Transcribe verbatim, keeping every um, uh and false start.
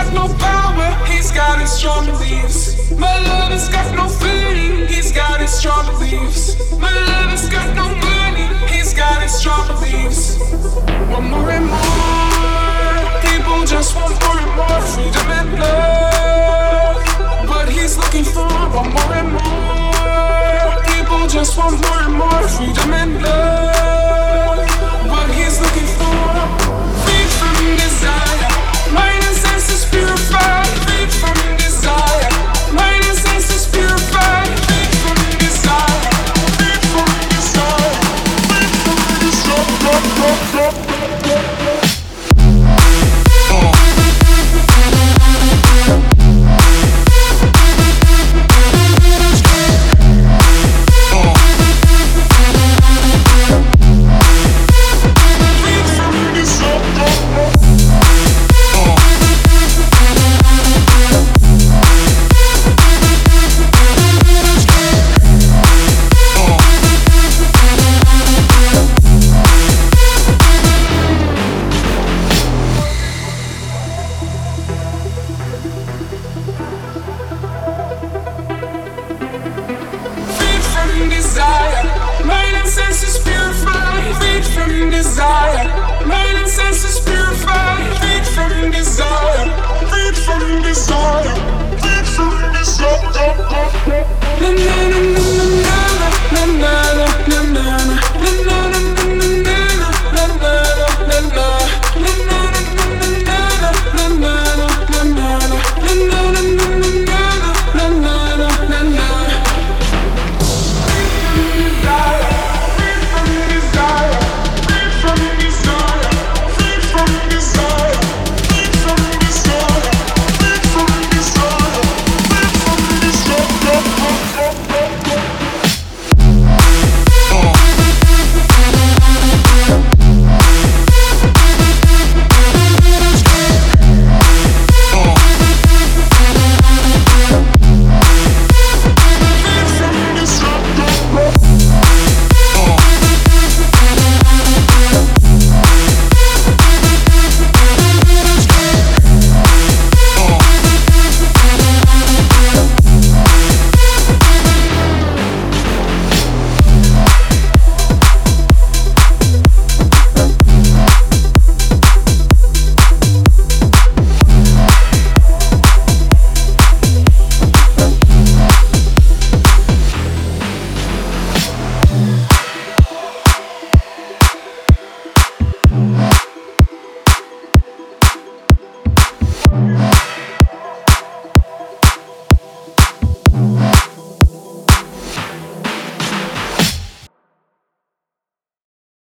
got no power, he's got his strong beliefs. My lover's got no feeling, he's got his strong beliefs. My lover's got no money, he's got his strong beliefs. One more and more, people just want more and more freedom and love. What he's looking for, one more and more, people just want more and more freedom and love. What he's looking for, free from desire, mind and senses purified, free from desire, mind and senses purified, free from desire, free from desire, free from desire.